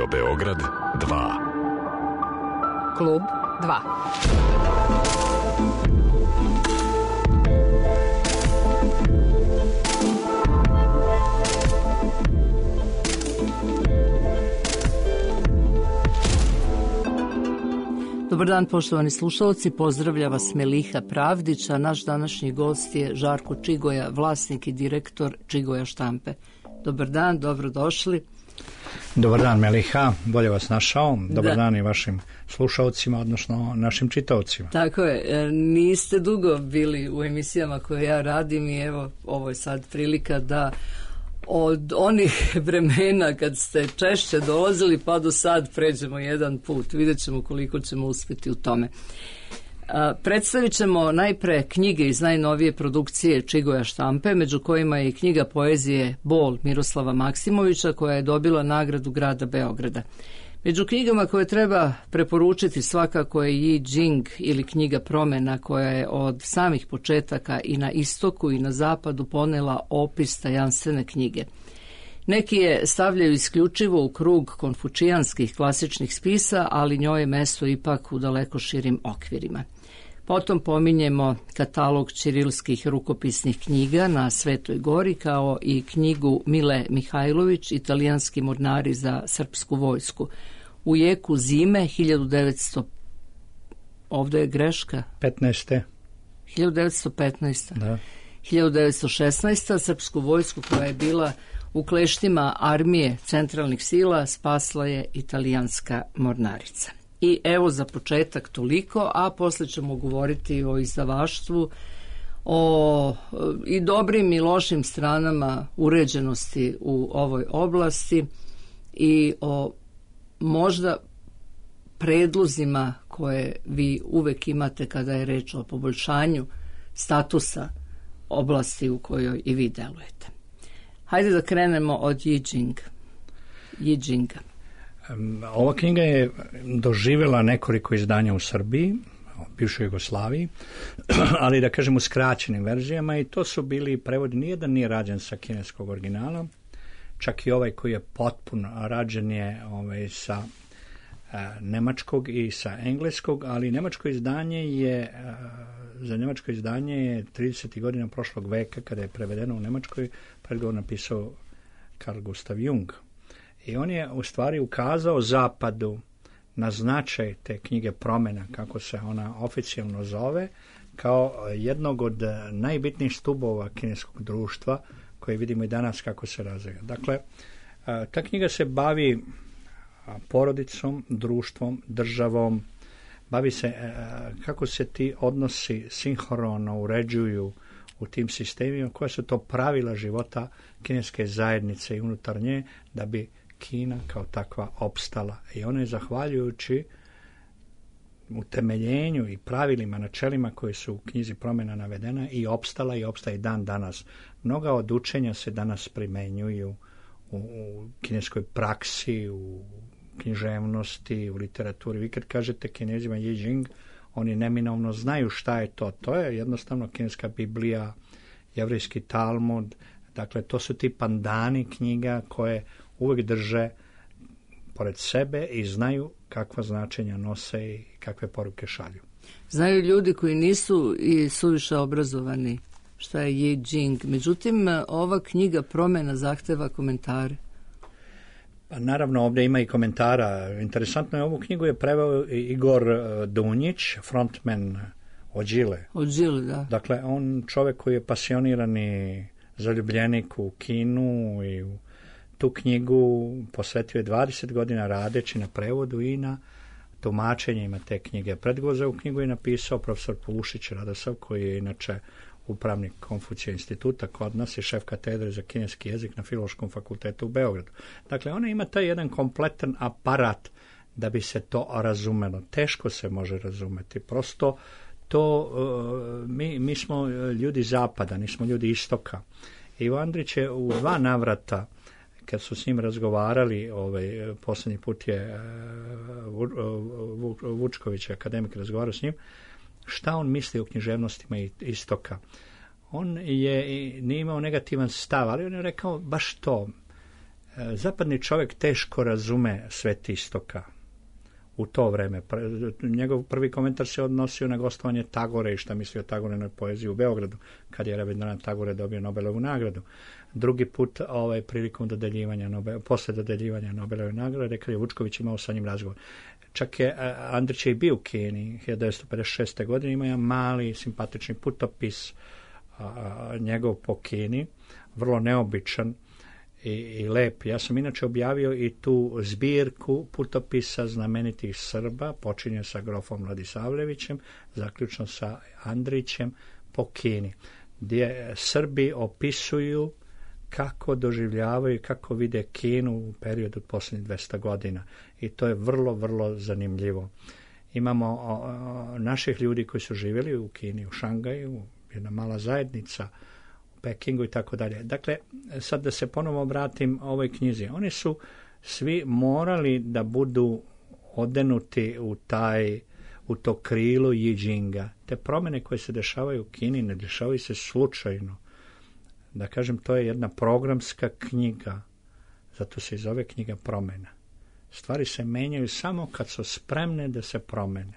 Radio Beograd 2. Klub 2. Dobar dan, poštovani slušalci, pozdravlja vas Meliha Pravdić, a naš današnji gost je Žarko Čigoja, vlasnik i direktor Čigoja štampe. Dobar dan, dobrodošli. Dobar dan, Meliha, bolje vas našao. Dobar dan i vašim slušalcima, odnosno našim čitaocima. Tako je, niste dugo bili u emisijama koje ja radim i evo, ovo je sad prilika da od onih vremena kad ste češće dolazili pa do sad pređemo jedan put. Vidjet ćemo koliko ćemo uspjeti u tome. Predstavit ćemo najpre knjige iz najnovije produkcije Čigoja štampe, među kojima je i knjiga poezije Bol Miroslava Maksimovića, koja je dobila nagradu grada Beograda. Među knjigama koje treba preporučiti svakako je Yi Jing ili knjiga promjena, koja je od samih početaka i na istoku i na zapadu ponela opis tajanstvene knjige. Neki je stavljaju isključivo u krug konfučijanskih klasičnih spisa, ali njoj je mesto ipak u daleko širim okvirima. Potom pominjemo katalog ćirilskih rukopisnih knjiga na Svetoj Gori, kao i knjigu Mile Mihajlović, Italijanski mornari za srpsku vojsku. U jeku zime 1900, ovdje je greška. 1915. Da. 1916. Srpsku vojsku koja je bila u kleštima armije centralnih sila spasla je italijanska mornarica. I evo za početak toliko, a poslije ćemo govoriti o izdavaštvu, o i dobrim i lošim stranama uređenosti u ovoj oblasti i o možda predlozima koje vi uvek imate kada je reč o poboljšanju statusa oblasti u kojoj i vi delujete. Hajde da krenemo od Yi Jinga. Ova knjiga je doživjela nekoliko izdanja u Srbiji, bivšoj Jugoslaviji, ali da kažem u skraćenim verzijama, i to su bili prevodi. Nijedan nije rađen sa kineskog originala, čak i ovaj koji je potpuno rađen je sa nemačkog i sa engleskog, ali nemačko izdanje je za nemačko izdanje je 30. godina prošlog veka, kada je prevedeno u Nemačkoj, predgovor napisao Carl Gustav Jung. I on je u stvari ukazao zapadu na značaj te knjige promjena, kako se ona oficijalno zove, kao jednog od najbitnijih stubova kineskog društva, koje vidimo i danas kako se razvija. Dakle, ta knjiga se bavi porodicom, društvom, državom, bavi se kako se ti odnosi sinhrono uređuju u tim sistemima, koja su to pravila života kineske zajednice i unutar nje, da bi Kina kao takva opstala. I ona je zahvaljujući utemeljenju i pravilima, načelima koje su u knjizi promjena navedena i opstala i opstaje dan danas. Mnoga od učenja se danas primenjuju u kineskoj praksi, u književnosti, u literaturi. Vi kad kažete Kinezima Yi Jing, oni neminovno znaju šta je to. To je jednostavno kineska Biblija, jevrejski Talmud. Dakle, to su ti pandani knjiga koje uvijek drže pored sebe i znaju kakva značenja nose i kakve poruke šalju. Znaju ljudi koji nisu i suviše obrazovani šta je Yi Jing. Međutim, ova knjiga promjena zahteva komentare. Pa naravno, ovdje ima i komentara. Interesantno je, ovu knjigu je preveo Igor Dunjić, frontman Odžile. Odžile, da. Dakle, on čovjek koji je pasionirani zaljubljenik u kinu i u tu knjigu posvetio je 20 godina radeći na prevodu i na tumačenjima te knjige. Predgovor za ovu knjigu je napisao profesor Pušić Radosav, koji je inače upravnik Konfucija instituta kod nas i šef katedre za kineski jezik na Filološkom fakultetu u Beogradu. Dakle, ona ima taj jedan kompletan aparat da bi se to razumelo. Teško se može razumeti. Prosto to, mi smo ljudi zapada, nismo ljudi istoka. Ivo Andrić je u 2 navrata, kad su s njim razgovarali, posljednji put je Vučković, akademik, razgovarao s njim, šta on misli o književnostima istoka. On nije imao negativan stav, ali on je rekao baš to. zapadni čovjek teško razume svet istoka u to vreme. Njegov prvi komentar se odnosio na gostovanje Tagore i šta misli o Tagorenoj poeziji u Beogradu, kad je Rabindranath Tagore dobio Nobelovu nagradu. Drugi put prilikom posle dodeljivanja Nobelove nagrade, kad je Vučković imao sa njim razgovor. Čak je Andrić i bio u Kini 1956. godine, ima jedan mali simpatični putopis njegov po Kini, vrlo neobičan i lep. Ja sam inače objavio i tu zbirku putopisa znamenitih Srba, počinje sa grofom Vladisavljevićem, zaključno sa Andrićem po Kini, gdje Srbi opisuju kako doživljavaju, kako vide Kinu u periodu posljednjih 200 godina. I to je vrlo, vrlo zanimljivo. Imamo naših ljudi koji su živjeli u Kini, u Šangaju, jedna mala zajednica, u Pekingu i tako dalje. Dakle, sad da se ponovo obratim ovoj knjizi. Oni su svi morali da budu odenuti u to krilo Yijinga. Te promjene koje se dešavaju u Kini ne dešavaju se slučajno. Da kažem, to je jedna programska knjiga, zato se i zove knjiga promjena. Stvari se menjaju samo kad su spremne da se promene.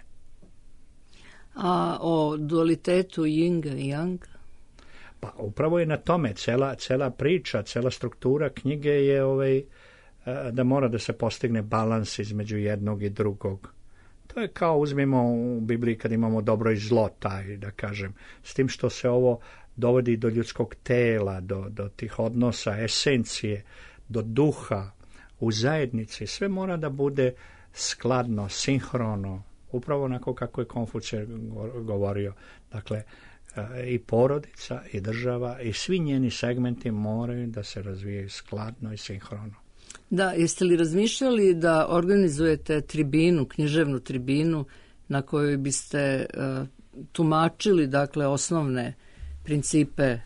A o dualitetu Yinga i Yanga? Pa upravo je na tome cela priča, cela struktura knjige je da mora da se postigne balans između jednog i drugog. To je kao uzmimo u Bibliji kad imamo dobro i zlo, da kažem, s tim što se ovo dovodi do ljudskog tela, do tih odnosa, esencije, do duha u zajednici. Sve mora da bude skladno, sinhrono, upravo onako kako je Konfucije govorio. Dakle, i porodica, i država, i svi njeni segmenti moraju da se razvijaju skladno i sinhrono. Da, jeste li razmišljali da organizujete tribinu, književnu tribinu, na kojoj biste tumačili, dakle, osnovne principe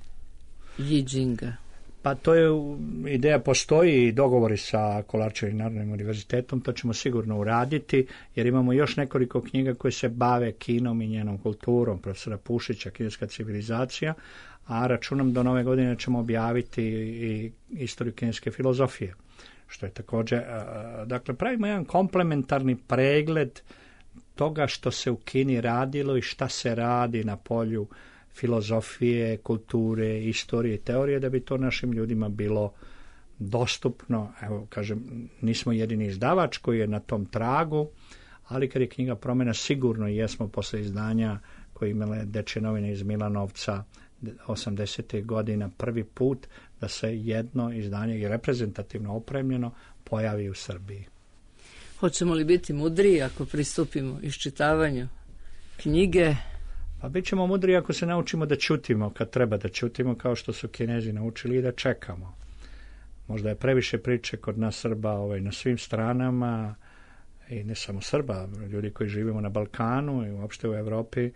Yijinga? Pa to je ideja, postoji i dogovori sa Kolarčevim Narodnim univerzitetom, to ćemo sigurno uraditi, jer imamo još nekoliko knjiga koje se bave Kinom i njenom kulturom, profesora Pušića, Kineska civilizacija, a računam do nove godine ćemo objaviti i istoriju kineske filozofije, što je također, dakle, pravimo jedan komplementarni pregled toga što se u Kini radilo i šta se radi na polju filozofije, kulture, istorije i teorije, da bi to našim ljudima bilo dostupno. Evo, kažem, nismo jedini izdavač koji je na tom tragu, ali kad je knjiga promjena, sigurno jesmo posle izdanja koje imale Dečje novine iz Milanovca 80. godina prvi put da se jedno izdanje i reprezentativno opremljeno pojavi u Srbiji. Hoćemo li biti mudriji ako pristupimo iščitavanju knjige? Pa bit ćemo mudri ako se naučimo da ćutimo kad treba da ćutimo, kao što su Kinezi naučili, i da čekamo. Možda je previše priče kod nas Srba na svim stranama, i ne samo Srba, ljudi koji živimo na Balkanu i uopšte u Evropi,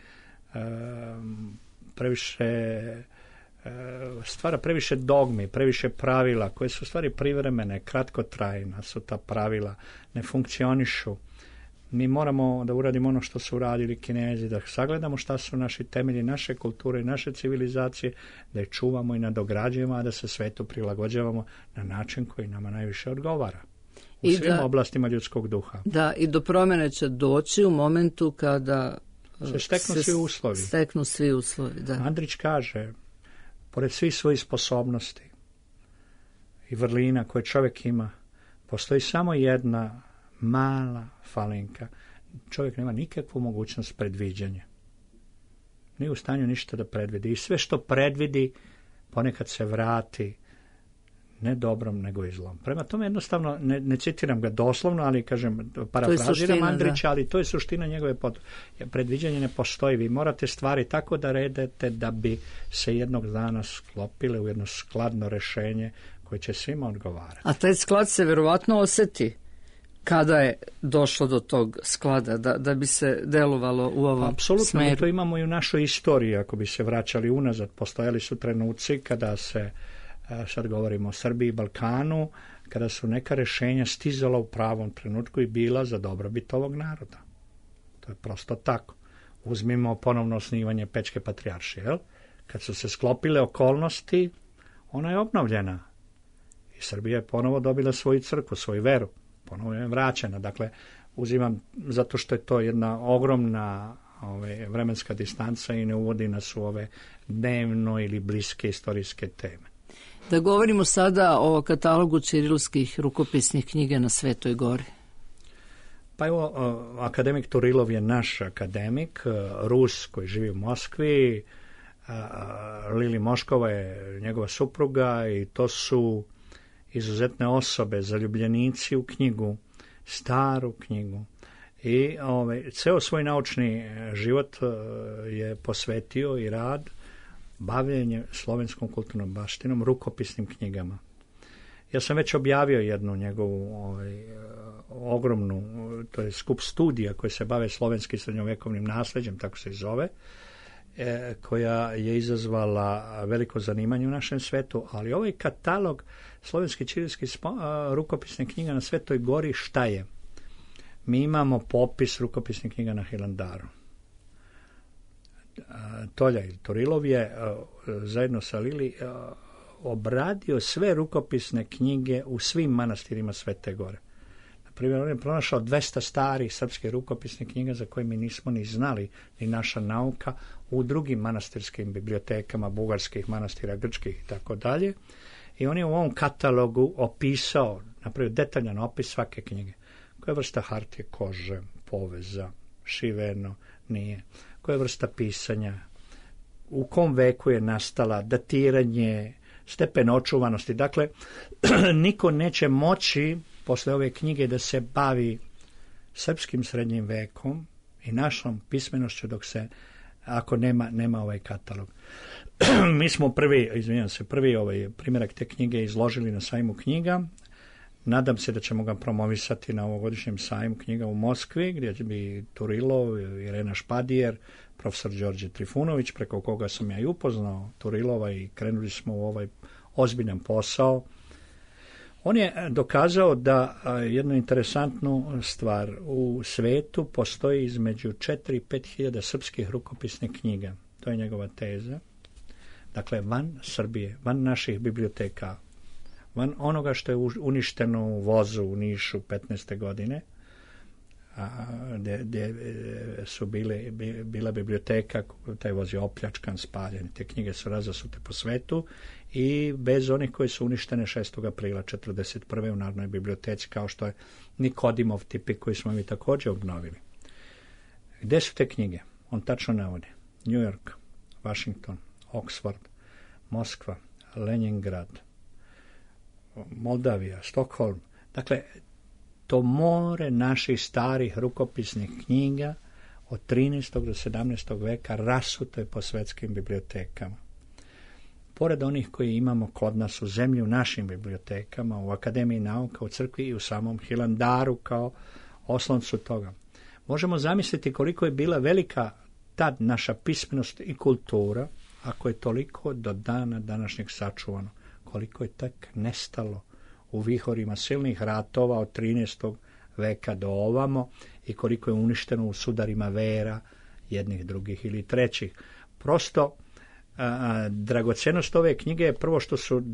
stvara previše dogmi, previše pravila koje su stvari privremene, kratkotrajna su ta pravila, ne funkcionišu. Mi moramo da uradimo ono što su uradili Kinezi, da sagledamo šta su naši temelji, naše kulture i naše civilizacije, da je čuvamo i nadograđujemo, a da se svetu prilagođavamo na način koji nama najviše odgovara. U svim oblastima ljudskog duha. Da, i do promjene će doći u momentu kada se steknu svi uslovi. Da. Andrić kaže, pored svih svojih sposobnosti i vrlina koje čovjek ima, postoji samo jedna mala falinka. Čovjek nema nikakvu mogućnost predviđanja. Nije u stanju ništa da predvidi. I sve što predvidi ponekad se vrati ne dobrom, nego i zlom. Prema tome jednostavno, ne citiram ga doslovno, ali kažem, parafraziram Andrića, ali to je suština njegove predviđanje ne postoji. Vi morate stvari tako da redete da bi se jednog dana sklopile u jedno skladno rešenje koje će svima odgovarati. A taj sklad se verovatno oseti kada je došlo do tog sklada, da bi se delovalo u ovom apsolutno, smeru. Mi to imamo i u našoj istoriji, ako bi se vraćali unazad. Postojali su trenuci kada se, sad govorimo o Srbiji i Balkanu, kada su neka rešenja stizala u pravom trenutku i bila za dobrobit ovog naroda. To je prosto tako. Uzmimo ponovno osnivanje Pećke patrijaršije. Kad su se sklopile okolnosti, ona je obnovljena. I I Srbija je ponovo dobila svoju crkvu, svoju veru. Ponovo je vraćena. Dakle, uzimam zato što je to jedna ogromna vremenska distanca i ne uvodi nas u ove dnevno ili bliske istorijske teme. Da govorimo sada o katalogu ćirilskih rukopisnih knjiga na Svetoj Gori. Pa evo, akademik Turilov je naš akademik, Rus koji živi u Moskvi, Lili Moškova je njegova supruga i to su izuzetne osobe, zaljubljenici u knjigu, staru knjigu. I ceo svoj naučni život je posvetio i rad bavljenje slovenskom kulturnom baštinom, rukopisnim knjigama. Ja sam već objavio jednu njegovu ogromnu, to je skup studija koje se bave slovenskim srednjovekovnim nasleđem, tako se i zove, koja je izazvala veliko zanimanje u našem svetu, ali ovaj katalog slovenskih ćirilskih rukopisnih knjiga na Svetoj Gori šta je? Mi imamo popis rukopisnih knjiga na Hilandaru. Toljaj Turilov je zajedno sa Lili obradio sve rukopisne knjige u svim manastirima Svete Gore. Naprimjer, on je pronašao 200 starih srpskih rukopisnih knjiga za koje mi nismo ni znali, ni naša nauka, u drugim manastirskim bibliotekama, bugarskih manastira, grčkih i tako dalje. I on je u ovom katalogu opisao, napravio detaljan opis svake knjige. Koja vrsta hartije, kože, poveza, šiveno, nije. Koja vrsta pisanja, u kom veku je nastala, datiranje, stepen očuvanosti. Dakle, niko neće moći posle ove knjige da se bavi srpskim srednjim vekom i našom pismenošću ako nema ovaj katalog. Mi smo prvi primjerak te knjige izložili na sajmu knjiga. Nadam se da ćemo ga promovisati na ovogodišnjem sajmu knjiga u Moskvi, gdje će bi Turilov, Irena Špadijer, profesor Đorđe Trifunović, preko koga sam ja i upoznao Turilova i krenuli smo u ovaj ozbiljan posao. On je dokazao da jednu interesantnu stvar, u svetu postoji između 4 i 5 hiljada srpskih rukopisnih knjiga. To je njegova teza. Dakle, van Srbije, van naših biblioteka, van onoga što je uništeno u vozu u Nišu 15. godine, gdje su bila biblioteka, taj voz je opljačkan, spaljen, te knjige su razasute po svetu i bez onih koje su uništene 6. aprila 1941. u Narodnoj biblioteci, kao što je Nikodimov tipik koji smo mi također obnovili. Gde su te knjige? On tačno navodi. New York, Washington, Oxford, Moskva, Leningrad, Moldavija, Stockholm. Dakle, to more naših starih rukopisnih knjiga od 13. do 17. veka rasuto je po svetskim bibliotekama. Pored onih koji imamo kod nas u zemlji, u našim bibliotekama, u Akademiji nauka, u crkvi i u samom Hilandaru kao osloncu toga. Možemo zamisliti koliko je bila velika tad naša pismenost i kultura, ako je toliko do dana današnjeg sačuvano, koliko je tek nestalo u vihorima silnih ratova od 13. veka do ovamo i koliko je uništeno u sudarima vera jednih, drugih ili trećih. Prosto, dragocenost ove knjige je prvo što su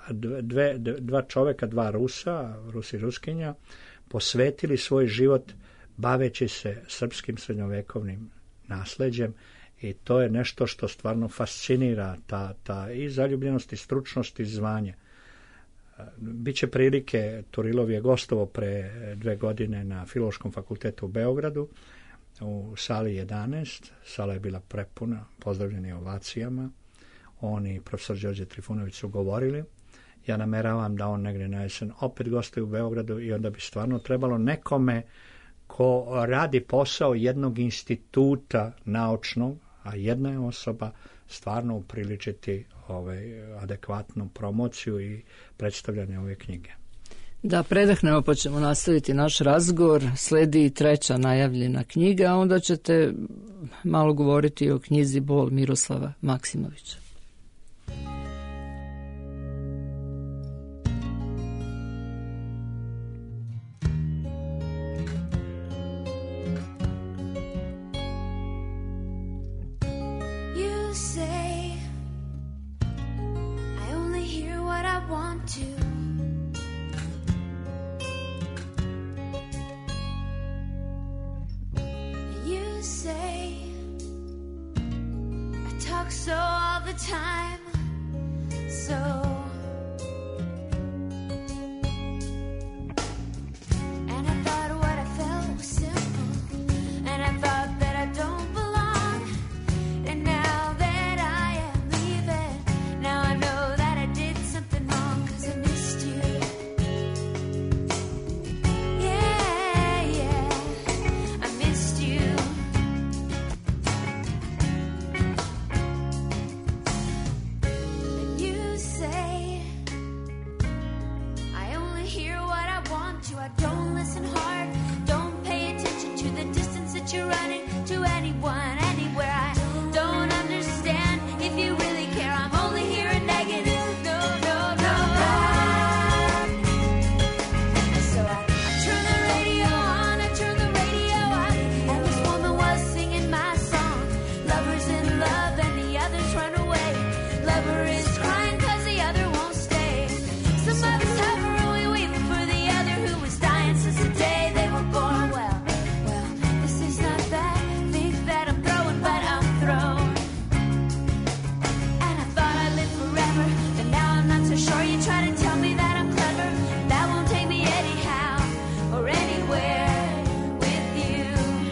dva čoveka, dva Rusa, Rus i Ruskinja, posvetili svoj život baveći se srpskim srednjovekovnim nasleđem i to je nešto što stvarno fascinira, ta i zaljubljenost i stručnost i zvanje. Biće prilike, Turilov je gostovao pre 2 godine na Filološkom fakultetu u Beogradu, u sali 11, sala je bila prepuna, pozdravljeni ovacijama, on i profesor Đorđe Trifunović su govorili, ja nameravam da on negdje na jesen opet gostuje u Beogradu i onda bi stvarno trebalo nekome ko radi posao jednog instituta naučnog, a jedna je osoba, stvarno upriličiti adekvatnu promociju i predstavljanje ove knjige. Da predahnemo pa ćemo nastaviti naš razgovor. Sledi i 3. najavljena knjiga, a onda ćete malo govoriti o knjizi Bol Miroslava Maksimovića. You say I only hear what I want to. work so all the time. So and I thought what I felt was simple, and I thought that I don't belong. And now that I am leaving, now I know that I did something wrong, 'cause I missed you. Yeah, I missed you. And you say I only hear what I want to. I don't listen hard, don't pay attention to the distance that you're running to anyone, anywhere. I don't understand if you really care. I'm only hearing negative. No, no, no. So I turn the radio on, I turn the radio on, and this woman was singing my song. Lover's in love and the others run away. Lover is crying 'cause the other won't stay. Some of us have a really weeping for the other who was dying since the day they were born. Well, this is not that big that I'm throwing, but I'm thrown. And I thought I lived forever, but now I'm not so sure. You try to tell me that I'm clever, that won't take me anyhow or anywhere with you.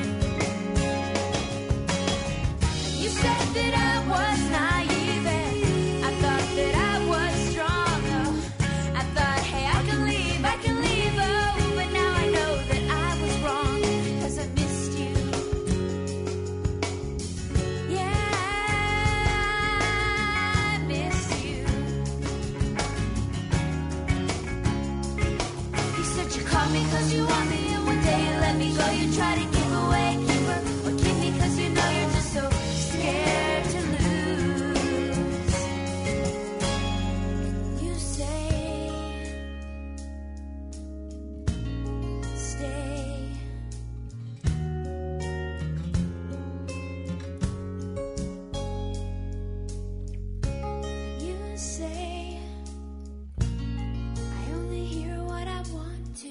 You said that I was naive, and I thought that I was strong. Oh, I thought, hey, I can leave, oh, but now I know that I was wrong, 'cause I missed you. Yeah, I miss you. You said you called me 'cause you want me, and one day you let me go. You try to give away, keep her, or keep me 'cause you know you're just so scared to lose. You say, stay. You say, I only hear what I want to.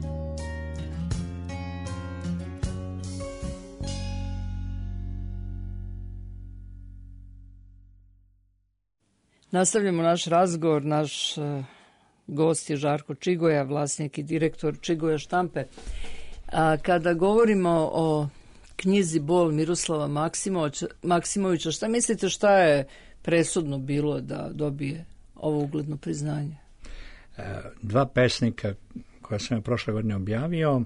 Nastavljamo naš razgovor. Naš gost je Žarko Čigoja, vlasnik i direktor Čigoja štampe. A kada govorimo o knjizi Bol Miroslava Maksimovića, šta mislite šta je presudno bilo da dobije ovo ugledno priznanje? Dva pesnika koja sam je prošle godine objavio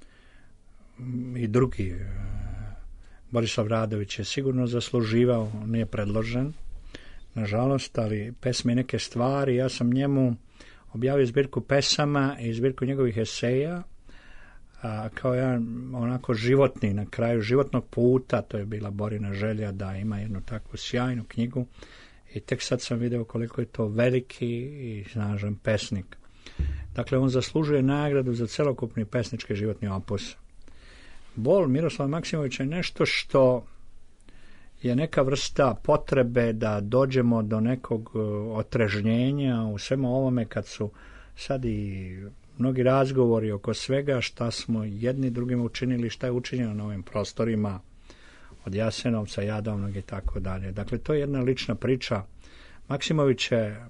i drugi, Borislav Radović je sigurno zasluživao, nije predložen, nažalost, ali pesme i neke stvari. Ja sam njemu objavio zbirku pesama i zbirku njegovih eseja, kao jedan onako životni, na kraju životnog puta. To je bila Borina želja da ima jednu takvu sjajnu knjigu i tek sad sam video koliko je to veliki i snažan pesnik. Dakle, on zaslužuje nagradu za celokupni pesnički životni opus. Bol Miroslava Maksimovića je nešto što je neka vrsta potrebe da dođemo do nekog otrežnjenja u svemu ovome, kad su sad i mnogi razgovori oko svega šta smo jedni drugima učinili, šta je učinjeno na ovim prostorima od Jasenovca, Jadovnog i tako dalje. Dakle, to je jedna lična priča. Maksimović je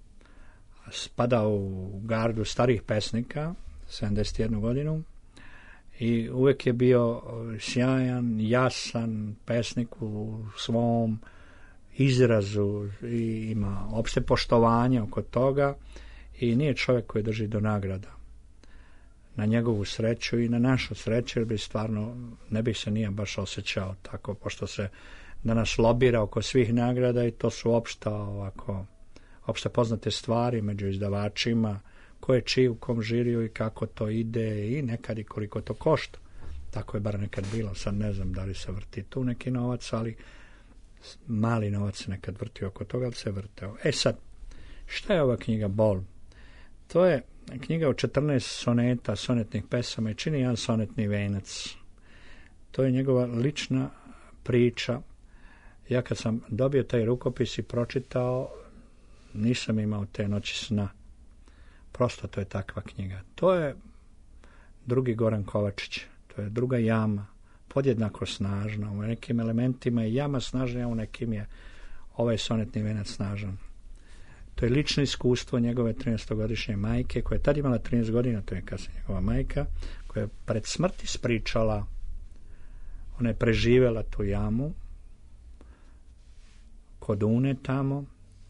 spadao u gardu starih pesnika, 71 godinu, i uvijek je bio sjajan, jasan pesnik u svom izrazu i ima opšte poštovanje oko toga i nije čovjek koji drži do nagrada. Na njegovu sreću i na našu sreću, jer bi stvarno ne bih se nije baš osjećao tako, pošto se danas lobira oko svih nagrada i to su opšte poznate stvari među izdavačima, ko je čiji u kom žiriju i kako to ide i nekad i koliko to košta. Tako je bar nekad bilo, sad ne znam da li se vrti tu neki novac, ali mali novac se nekad vrti oko toga, ali se vrteo. Sad, šta je ova knjiga Bol? To je knjiga od 14 soneta, sonetnih pesama i čini jedan sonetni venac. To je njegova lična priča. Ja kad sam dobio taj rukopis i pročitao, nisam imao te noći sna. Prosto to je takva knjiga. To je drugi Goran Kovačić. To je druga Jama. Podjednako snažna. U nekim elementima je Jama snažnija, u nekim je ovaj sonetni venac snažan. To je lično iskustvo njegove 13-godišnje majke, koja je tad imala 13 godina, to je kasnije njegova majka, koja je pred smrti ispričala, ona je preživjela tu jamu kod Une tamo,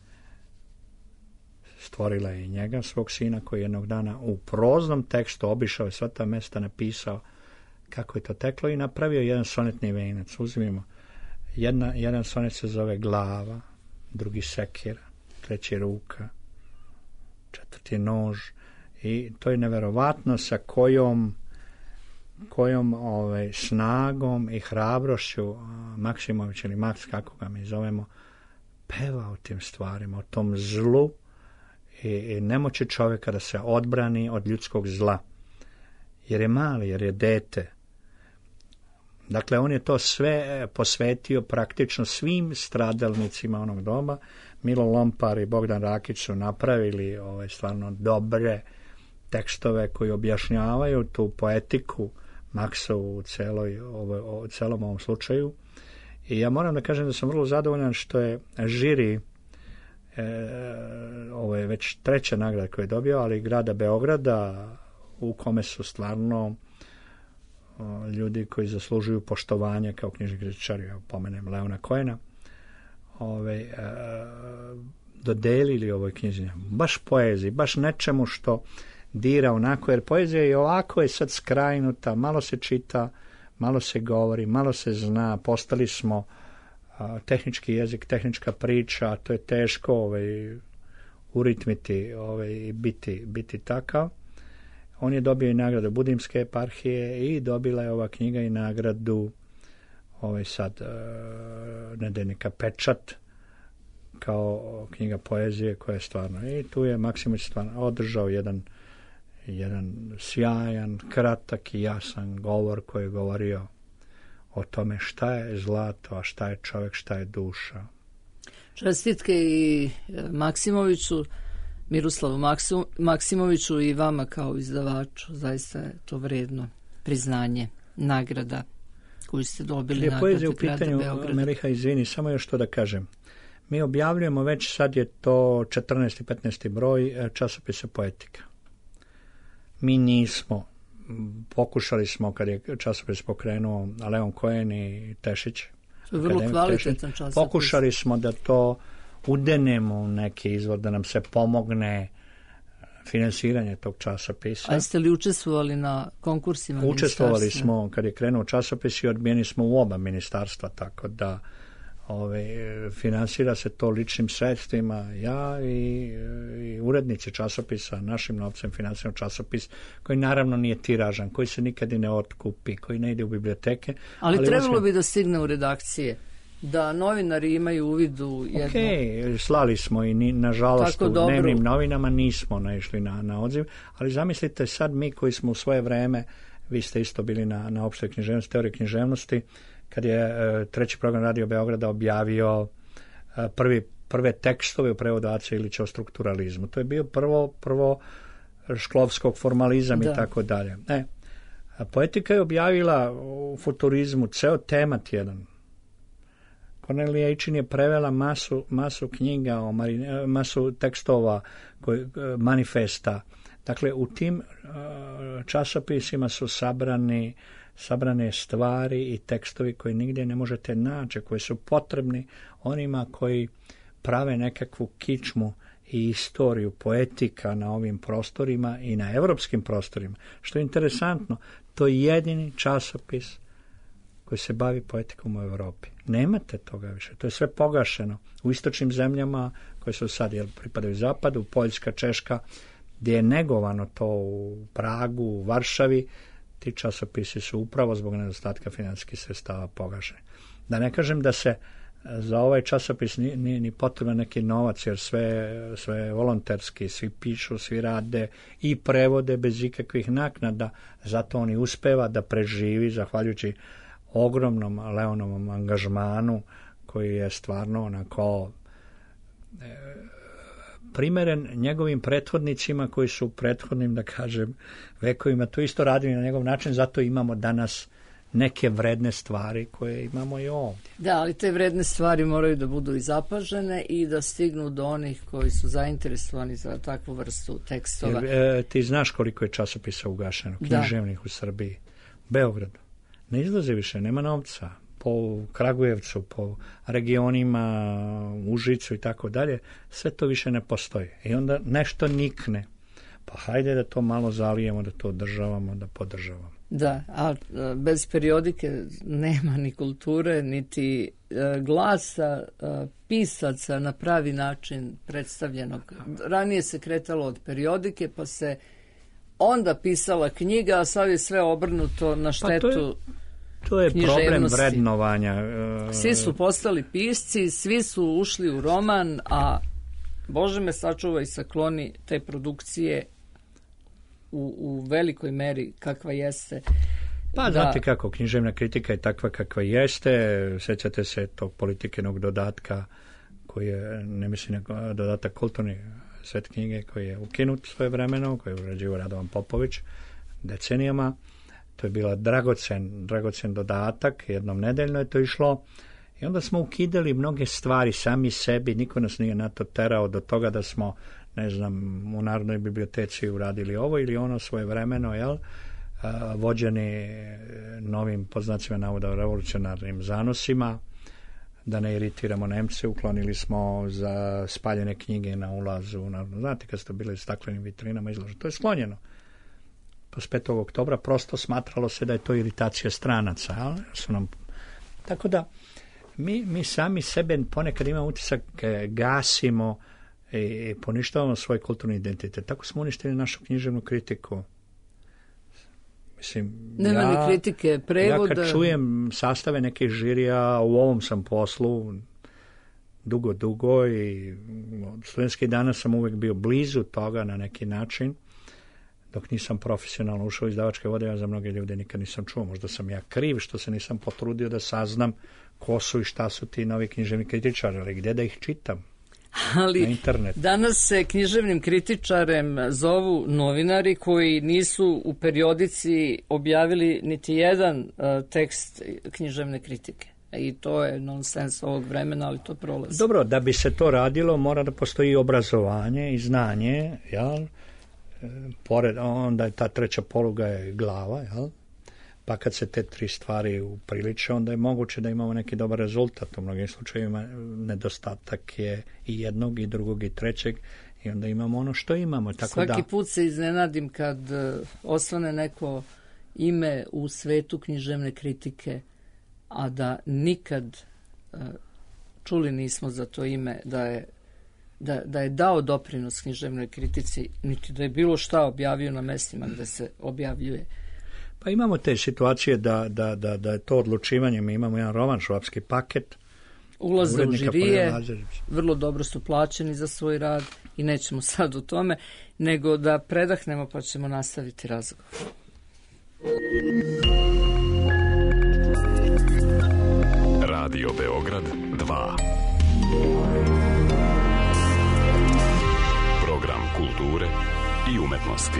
stvorila je i njega, svog sina, koji jednog dana u proznom tekstu obišao je sva ta mesta, napisao kako je to teklo i napravio jedan sonetni venac. Uzmimo, jedan sonet se zove glava, drugi sekira, treći ruka, četvrti nož, i to je neverovatno sa kojom snagom i hrabrošću Maksimović ili Maks, kako ga mi zovemo, peva o tim stvarima, o tom zlu i nemoći čovjeka da se odbrani od ljudskog zla. Jer je mali, jer je dete. Dakle, on je to sve posvetio praktično svim stradalnicima onog doba. Milo Lompar i Bogdan Rakić su napravili stvarno dobre tekstove koji objašnjavaju tu poetiku Maksovu u celom ovom slučaju. I ja moram da kažem da sam vrlo zadovoljan što je žiri, ovo je već treća nagrada koju je dobio, ali grada Beograda, u kome su stvarno ljudi koji zaslužuju poštovanje kao knjižni kritičari, ja pomenem Leona Cohena, dodelili ovoj knjizi baš poeziji, baš nečemu što dira onako, jer poezija i ovako je sad skrajnuta, malo se čita, malo se govori, malo se zna, postali smo tehnički jezik, tehnička priča, to je teško uritmiti i biti takav. On je dobio i nagradu Budimske eparhije i dobila je ova knjiga i nagradu sad nedeljnika Pečat kao knjiga poezije koja je stvarno, i tu je Maksimović stvarno održao jedan sjajan, kratak i jasan govor koji je govorio o tome šta je zlato, a šta je čovjek, šta je duša. Čestitke i Maksimoviću, Miroslavu Maksimoviću i vama kao izdavaču, zaista je to vredno priznanje, nagrada koju ste dobili. Je poezija u pitanju, Meliha, izvini, samo još to da kažem. Mi objavljujemo već, sad je to 14. i 15. broj časopisa Poetika. Mi nismo, pokušali smo kad je časopis pokrenuo Leon Cohen i Tešić. To je vrlo kvalitetan časopis. Pokušali smo da to udenemo u neki izvor, da nam se pomogne finansiranje tog časopisa. A jeste li učestvovali na konkursima? Učestvovali smo kad je krenuo časopis i odbijeni smo u oba ministarstva, tako da finansira se to ličnim sredstvima. Ja i urednici časopisa našim novcem finansiramo časopis koji naravno nije tiražan, koji se nikad i ne otkupi, koji ne ide u biblioteke. Ali trebalo bi da stigne u redakcije, da novinari imaju uvid u jedno. Ok, slali smo i nažalost u dnevnim novinama nismo naišli na odziv, ali zamislite sad mi koji smo u svoje vreme, vi ste isto bili na opštoj književnosti, teoriji književnosti, kad je treći program Radio Beograda objavio prve tekstove u prevodu Ace Ilića o strukturalizmu. To je bio prvo šklovskog formalizam i tako dalje. Poetika je objavila u futurizmu ceo temat jedan. Kornelija Ičin je prevela masu knjiga, masu tekstova, manifesta. Dakle, u tim časopisima su sabrane stvari i tekstovi koji nigdje ne možete naći, koji su potrebni onima koji prave nekakvu kičmu i istoriju poetika na ovim prostorima i na evropskim prostorima. Što je interesantno, to je jedini časopis koji se bavi poetikom u Evropi. Nemate toga više, to je sve pogašeno. U istočnim zemljama koje su sad pripadaju zapadu, Poljska, Češka, gdje je negovano to u Pragu, u Varšavi, ti časopisi su upravo zbog nedostatka financijskih sredstava pogašeni. Da ne kažem da se za ovaj časopis nije ni potreban neki novac, jer sve je volonterski, svi pišu, svi rade i prevode bez ikakvih naknada, zato on i uspeva da preživi zahvaljujući ogromnom Leonovom angažmanu koji je stvarno onako primeren njegovim prethodnicima koji su prethodnim, da kažem, vekovima to isto radili na njegov način, zato imamo danas neke vredne stvari koje imamo i ovdje. Da, ali te vredne stvari moraju da budu i zapažene i da stignu do onih koji su zainteresovani za takvu vrstu tekstova. Ti znaš koliko je časopisa ugašeno, književnih u Srbiji, Beogradu. Ne izlaze više, nema novca. Po Kragujevcu, po regionima, Užicu i tako dalje, sve to više ne postoji. I onda nešto nikne. Pa hajde da to malo zalijemo, da to održavamo, da podržavamo. Da, a bez periodike nema ni kulture, niti glasa pisaca na pravi način predstavljenog. Ranije se kretalo od periodike, pa se onda pisala knjiga, a sad je sve obrnuto na štetu to je problem vrednovanja. Svi su postali pisci, svi su ušli u roman, a Bože me sačuva i sakloni te produkcije u velikoj meri kakva jeste. Pa znate kako, književna kritika je takva kakva jeste. Sjećate se tog Politikinog dodatka koji je, ne mislim na dodatak kulturni svet knjige, koji je ukinut svojevremeno, koji je urađivao Radovan Popović decenijama. To je bila dragocen dodatak, jednom nedeljno je to išlo. I onda smo ukidali mnoge stvari sami sebi, niko nas nije na to terao do toga da smo, ne znam, u Narodnoj biblioteci uradili ovo ili ono svojevremeno, jel? Vođeni novim, po znacima navoda, revolucionarnim zanosima, da ne iritiramo Nemce, uklonili smo za spaljene knjige na ulazu u Narodnu. Znate, kad ste bili staklenim vitrinama izloženo, to je sklonjeno. S 5. oktobra prosto smatralo se da je to iritacija stranaca. Ali su nam... Tako da mi sami sebe ponekad imamo utisak gasimo i poništavamo svoj kulturni identitet. Tako smo uništili našu književnu kritiku. Mislim, nema ni kritike prevoda. Ja kad čujem sastave nekih žirija, u ovom sam poslu dugo i od studentskih dana sam uvek bio blizu toga na neki način. Dok nisam profesionalno ušao iz izdavačke vode, ja za mnoge ljude nikad nisam čuo. Možda sam ja kriv što se nisam potrudio da saznam ko su i šta su ti novi književni kritičari, ali gde da ih čitam? Ali na internetu. Danas se književnim kritičarem zovu novinari koji nisu u periodici objavili niti jedan tekst književne kritike. I to je nonsens ovog vremena, ali to prolazi. Dobro, da bi se to radilo, mora da postoji obrazovanje i znanje, jel? Pored, onda je ta treća poluga je glava, jel? Pa kad se te tri stvari upriliče, onda je moguće da imamo neki dobar rezultat. U mnogim slučajevima nedostatak je i jednog, i drugog, i trećeg, i onda imamo ono što imamo. Tako svaki put se iznenadim kad osvane neko ime u svetu književne kritike, a da nikad čuli nismo za to ime da je dao doprinos književnoj kritici, niti da je bilo šta objavio na mestima gde se objavljuje. Pa imamo te situacije da je to odlučivanje. Mi imamo jedan roman, Švapski paket. Ulaze u žirije, vrlo dobro su plaćeni za svoj rad i nećemo sad o tome, nego da predahnemo pa ćemo nastaviti razgovor. Radio Beograd 2. Program kulture i umetnosti.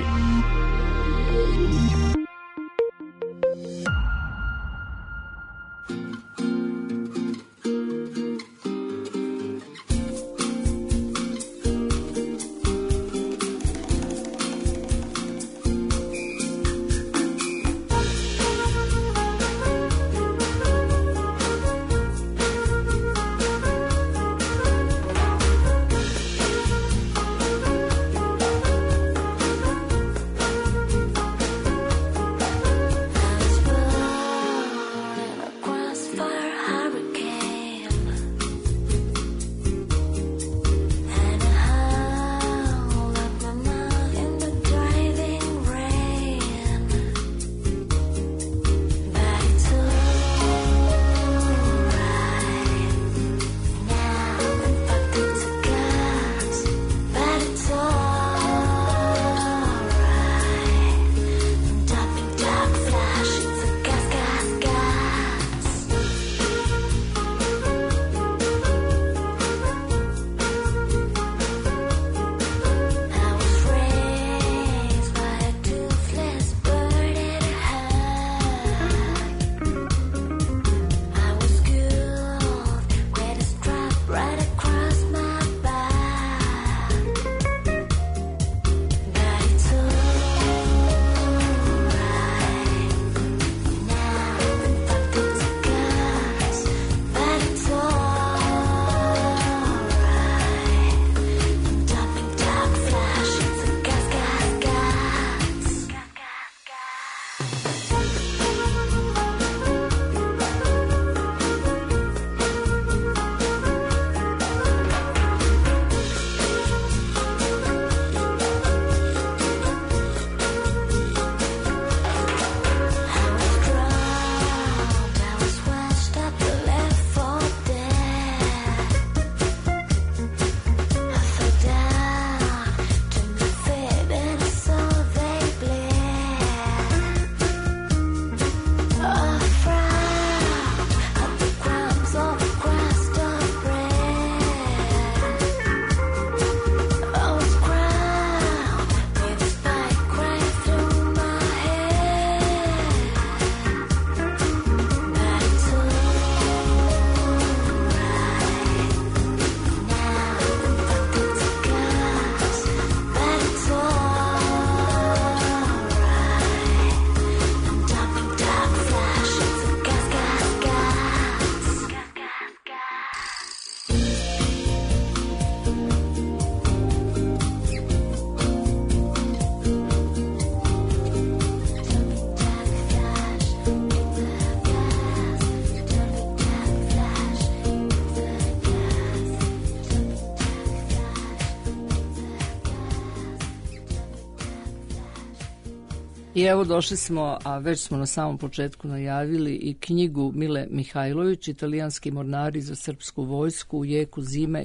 I evo došli smo, a već smo na samom početku najavili i knjigu Mile Mihajlović, Italijanski mornari za srpsku vojsku u jeku zime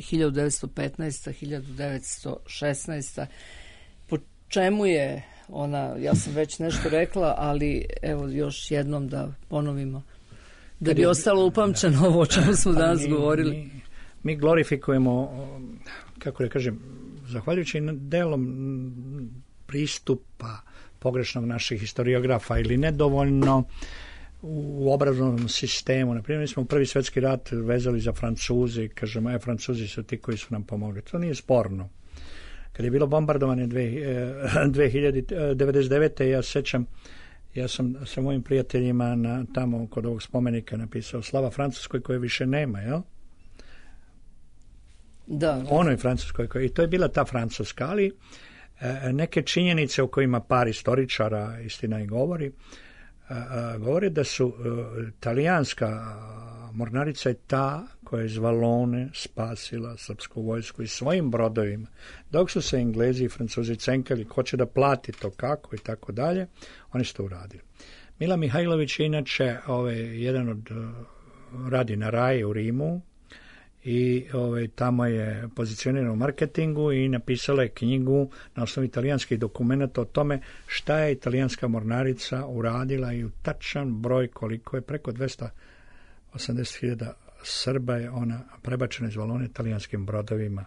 1915-1916. Po čemu je ona, ja sam već nešto rekla, ali evo još jednom da ponovimo, da bi ostalo upamćeno ovo o čemu smo danas govorili. Mi glorifikujemo, kako da kažem, zahvaljujući delom pristupa pogrešnog naših historiografa ili nedovoljno u obrazovnom sistemu. Na primjer, mi smo u Prvi svjetski rat vezali za Francuzi, kažemo, Francuzi su ti koji su nam pomogli. To nije sporno. Kad je bilo bombardovanje 1999. ja sećam, ja sam sa mojim prijateljima tamo kod ovog spomenika napisao Slava Francuskoj koje više nema, jel? Da. Onoj Francuskoj i to je bila ta Francuska, ali neke činjenice o kojima par istoričara istina i govori da su talijanska mornarica je ta koja je iz Valone spasila srpsku vojsku i svojim brodovima, dok su se Englezi i Francuzi cenkali ko će da plati to kako i tako dalje, oni su to uradili. Mila Mihajlović je inače jedan od radi na Raji u Rimu i tamo je pozicionirana u marketingu i napisala je knjigu na osnovu italijanskih dokumenata o tome šta je italijanska mornarica uradila i u tačan broj koliko je preko 280.000 Srba je ona prebačena iz Valone italijanskim brodovima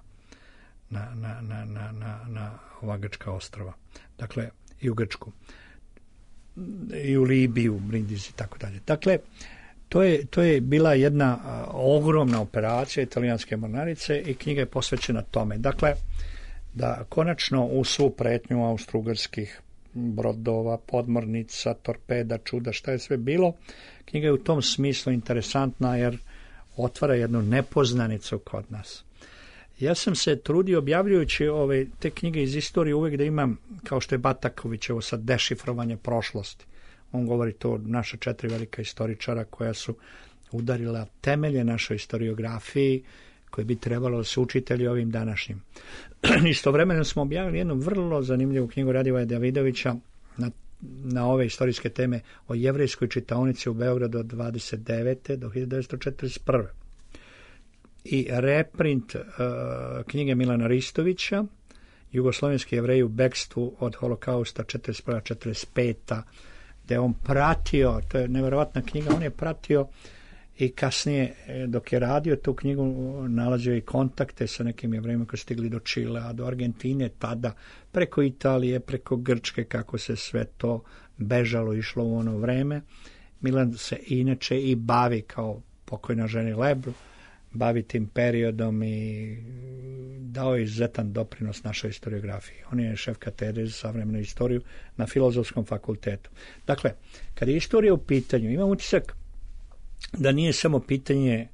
na ova grčka ostrava. Dakle, i u Grčku, i u Libiju, Brindisi i tako dalje. Dakle, to je bila jedna ogromna operacija italijanske mornarice i knjiga je posvećena tome. Dakle, da konačno u svu pretnju austrougarskih brodova, podmornica, torpeda, čuda, šta je sve bilo, knjiga je u tom smislu interesantna jer otvara jednu nepoznanicu kod nas. Ja sam se trudio objavljujući te knjige iz istorije uvek da imam, kao što je Batakovićevo sad, dešifrovanje prošlosti. On govori to naša 4 velika istoričara koja su udarila temelje našoj historiografiji koji bi trebalo da se učitelji ovim današnjim. Istovremeno smo objavili jednu vrlo zanimljivu knjigu Radivoja Davidovića na ove istorijske teme o jevrejskoj čitaonici u Beogradu od 29. do 1941. I reprint knjige Milana Ristovića Jugoslovenski jevreji u bekstvu od holokausta 41-45. gde on pratio, to je nevjerovatna knjiga, on je pratio i kasnije dok je radio tu knjigu nalazio i kontakte sa nekim jevrejima koji su stigli do Čilea, do Argentine tada, preko Italije, preko Grčke, kako se sve to bežalo, išlo u ono vreme. Milan se inače i bavi kao pokojna ženi Lebru, bavi tim periodom i dao je izuzetan doprinos našoj historiografiji. On je šef katedre za savremenu istoriju na Filozofskom fakultetu. Dakle, kad je istorija u pitanju, imam utisak da nije samo pitanje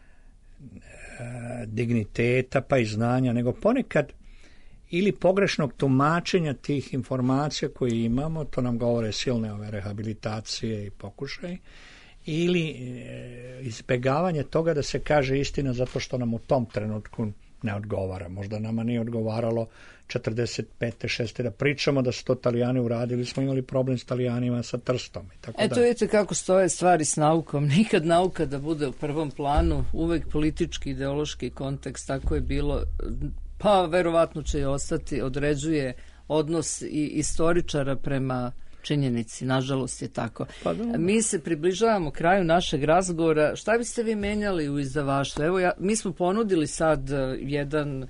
digniteta pa i znanja, nego ponekad ili pogrešnog tumačenja tih informacija koje imamo, to nam govore silne ove rehabilitacije i pokušaje, ili izbjegavanje toga da se kaže istina zato što nam u tom trenutku ne odgovara. Možda nama nije odgovaralo 45. 6. da pričamo da su to Talijani uradili, smo imali problem s Talijanima sa Trstom. Eto vidite kako stoje stvari s naukom. Nikad nauka da bude u prvom planu, uvek politički, ideološki kontekst, tako je bilo, pa verovatno će i ostati, određuje odnos i istoričara prema činjenici, nažalost je tako. Mi se približavamo kraju našeg razgovora. Šta biste vi menjali u izdavaštvu? Evo, mi smo ponudili sad jedan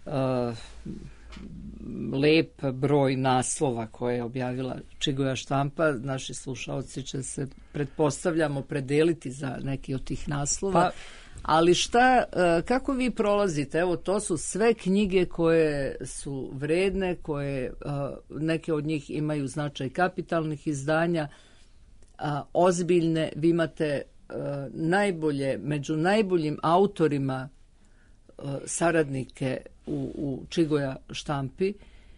lep broj naslova koje je objavila Čigoja štampa. Naši slušaoci će se, pretpostavljamo, predeliti za neki od tih naslova. Ali kako vi prolazite? Evo, to su sve knjige koje su vredne, koje neke od njih imaju značaj kapitalnih izdanja, ozbiljne. Vi imate među najboljim autorima saradnike u Čigoja štampi.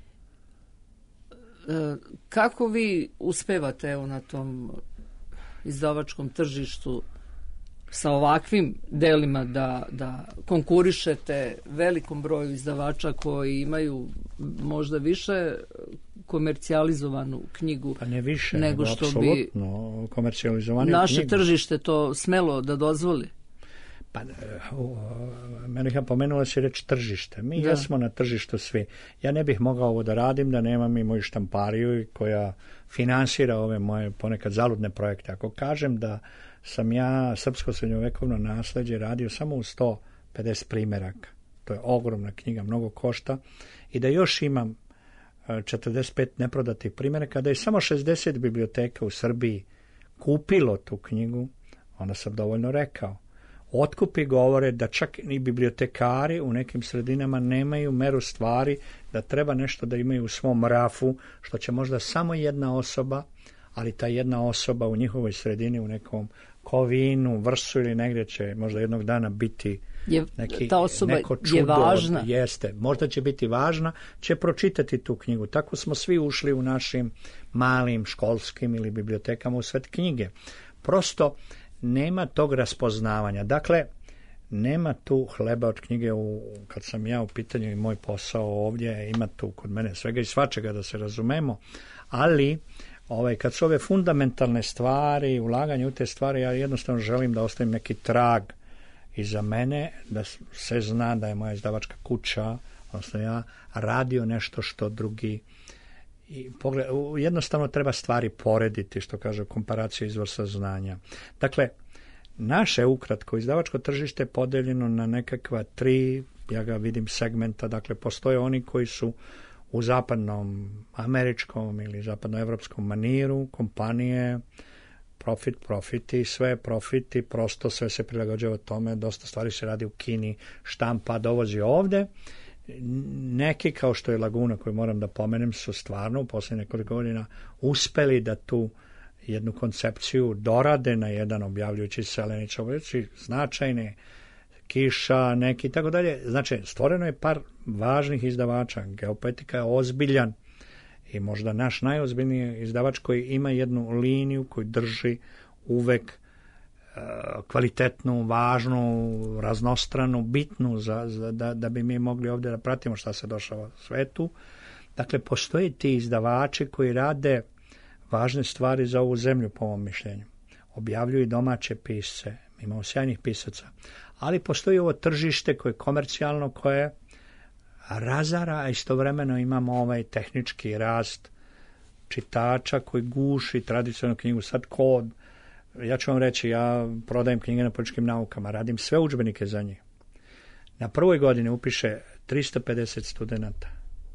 Kako vi uspevate evo na tom izdavačkom tržištu sa ovakvim delima da konkurišete velikom broju izdavača koji imaju možda više komercijalizovanu knjigu Pa ne više, nego što bi apsolutno komercijalizovanu naše knjigu. tržište to smelo da dozvoli. Pa, Melika, pomenula si reći tržište. Mi jesmo na tržištu svi. Ja ne bih mogao ovo da radim da nemam i moju štampariju koja finansira ove moje ponekad zaludne projekte. Ako kažem da sam ja srpsko srednjovekovno nasleđe radio samo u 150 primjeraka, to je ogromna knjiga, mnogo košta, i da još imam 45 neprodatih primjeraka, da je samo 60 biblioteka u Srbiji kupilo tu knjigu, onda sam dovoljno rekao. Otkupi govore da čak i bibliotekari u nekim sredinama nemaju meru stvari, da treba nešto da imaju u svom rafu, što će možda samo jedna osoba, ali ta jedna osoba u njihovoj sredini, u nekom Kovinu, Vrsu ili negdje će možda jednog dana biti ta osoba neko čudo. Je važna. Jeste, možda će biti važna, će pročitati tu knjigu. Tako smo svi ušli u našim malim školskim ili bibliotekama u svet knjige. Prosto nema tog raspoznavanja. Dakle, nema tu hleba od knjige kad sam ja u pitanju i moj posao ovdje, ima tu kod mene svega i svačega, da se razumemo, ali kad su ove fundamentalne stvari, ulaganje u te stvari, ja jednostavno želim da ostavim neki trag iza mene, da se zna da je moja izdavačka kuća, odnosno ja radio nešto što drugi. I jednostavno treba stvari porediti, što kaže komparacija izvor saznanja. Dakle, naše ukratko izdavačko tržište je podeljeno na nekakva 3, ja ga vidim, segmenta. Dakle, postoje oni koji su u zapadnom američkom ili zapadnoevropskom maniru, kompanije, profiti, sve profiti, prosto sve se prilagođava tome, dosta stvari se radi u Kini, štampa, dovozi ovde. Neki, kao što je Laguna, koju moram da pomenem, su stvarno u posljednje nekoliko godina uspeli da tu jednu koncepciju dorade na jedan objavljujući Selenić, značajne, Kiša, neki, tako dalje. Znači, stvoreno je par važnih izdavača. Geopoetika je ozbiljan i možda naš najozbiljniji izdavač koji ima jednu liniju koju drži uvek kvalitetnu, važnu, raznostranu, bitnu da bi mi mogli ovdje da pratimo šta se dešava u svetu. Dakle, postoje ti izdavači koji rade važne stvari za ovu zemlju, po mom mišljenju. Objavljuju domaće pisce, imamo sjajnih pisaca, ali postoji ovo tržište koje je komercijalno, koje razara, a istovremeno imamo ovaj tehnički rast čitača koji guši tradicionalnu knjigu. Sad ja ću vam reći, ja prodajem knjige na političkim naukama, radim sve udžbenike za njih. Na prvoj godini upiše 350 studenata.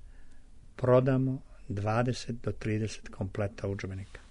Prodamo 20 do 30 kompleta udžbenika.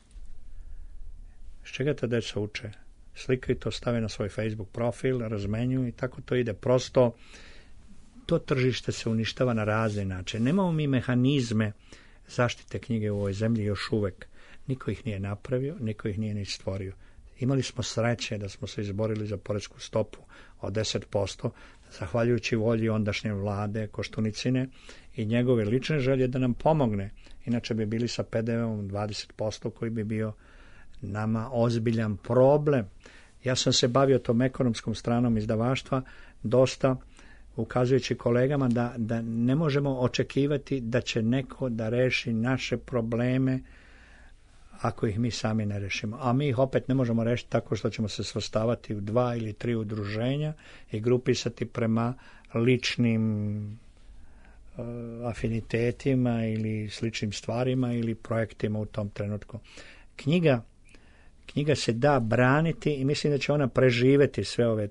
S čega ta deca uče? Slikaju to, stave na svoj Facebook profil, razmenjuju i tako to ide. Prosto to tržište se uništava na razne načine. Nemamo mi mehanizme zaštite knjige u ovoj zemlji još uvek. Niko ih nije napravio, niko ih nije ni stvorio. Imali smo sreće da smo se izborili za poresku stopu od 10%, zahvaljujući volji ondašnje vlade Koštunicine i njegove lične želje da nam pomogne. Inače bi bili sa PDV-om 20%, koji bi bio nama ozbiljan problem. Ja sam se bavio tom ekonomskom stranom izdavaštva dosta, ukazujući kolegama da ne možemo očekivati da će neko da reši naše probleme ako ih mi sami ne rešimo. A mi ih opet ne možemo rešiti tako što ćemo se svrstavati u 2 ili 3 udruženja i grupisati prema ličnim afinitetima ili sličnim stvarima ili projektima u tom trenutku. Knjiga se da braniti i mislim da će ona preživeti sve ove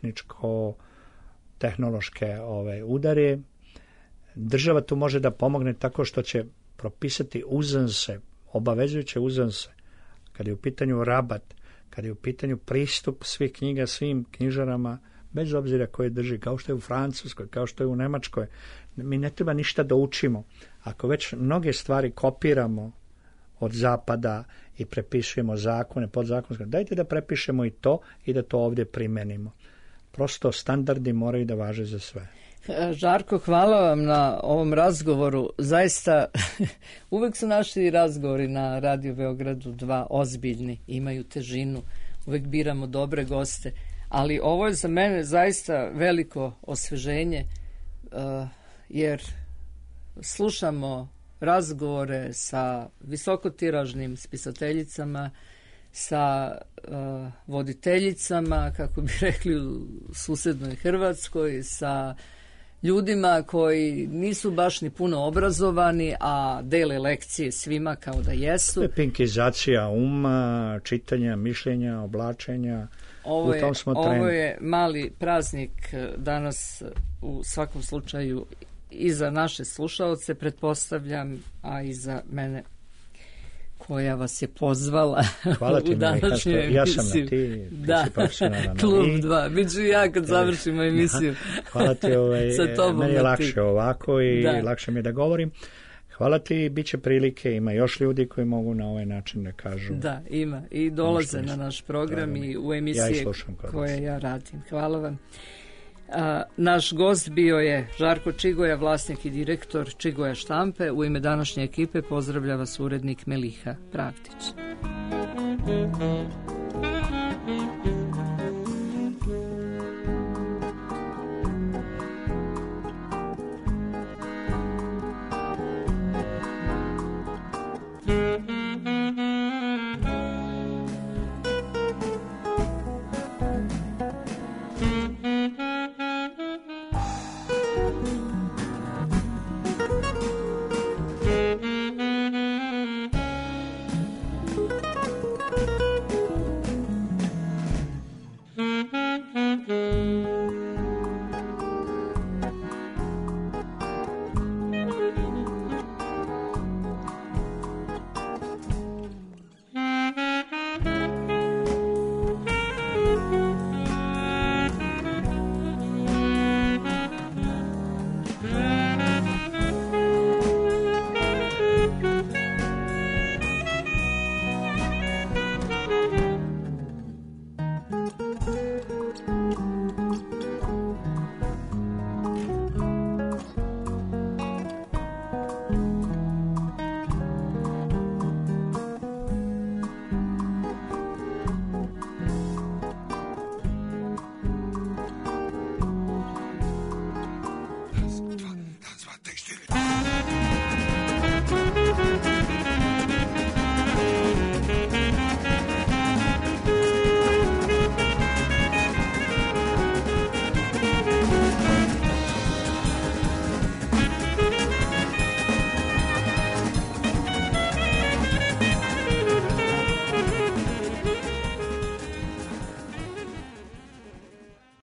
tehnološke udare. Država tu može da pomogne tako što će propisati uzanse, obavezujuće uzanse, kada je u pitanju rabat, kada je u pitanju pristup svih knjiga svim knjižarama, bez obzira koje drži, kao što je u Francuskoj, kao što je u Nemačkoj. Mi ne treba ništa da učimo. Ako već mnoge stvari kopiramo od zapada i prepisujemo zakone, podzakonske, dajte da prepišemo i to i da to ovdje primenimo. Prosto standardi moraju da važe za sve. Žarko, hvala vam na ovom razgovoru. Zaista, uvek su naši razgovori na Radio Beogradu 2 ozbiljni, imaju težinu, uvek biramo dobre goste, ali ovo je za mene zaista veliko osveženje, jer slušamo razgovore sa visokotiražnim spisateljicama, sa voditeljicama, kako bi rekli u susednoj Hrvatskoj, sa ljudima koji nisu baš ni puno obrazovani, a dele lekcije svima kao da jesu. To je pinkizacija uma, čitanja, mišljenja, oblačenja. U tom smo trendu. Ovo je mali praznik danas u svakom slučaju i za naše slušaoce, pretpostavljam, a i za mene koja vas je pozvala u današnju emisiju. Ja sam na ti, da, si profesionalna. Klub 2. Biću ja kad završimo emisiju. Hvala ti, sa tobom. Meni je lakše ovako i lakše mi je da govorim. Hvala ti, bit će prilike, ima još ljudi koji mogu na ovaj način da kažu. Da, ima. I dolaze na naš program i u emisije koje ja radim. Hvala vam. Naš gost bio je Žarko Čigoja, vlasnik i direktor Čigoja štampe. U ime današnje ekipe pozdravlja vas urednik Meliha Pravdić.